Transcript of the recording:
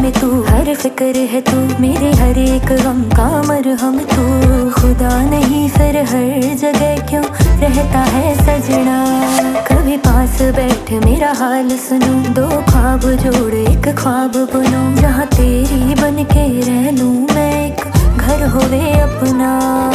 है तू, हर फिक्र है तू, मेरे हर एक गम का मरहम तू। खुदा नहीं फिर हर जगह क्यों रहता है सजना, कभी पास बैठ मेरा हाल सुनो, दो ख्वाब जोड़ एक ख्वाब बुनो, जहाँ तेरी बन के रह लूं मैं, एक घर होवे अपना।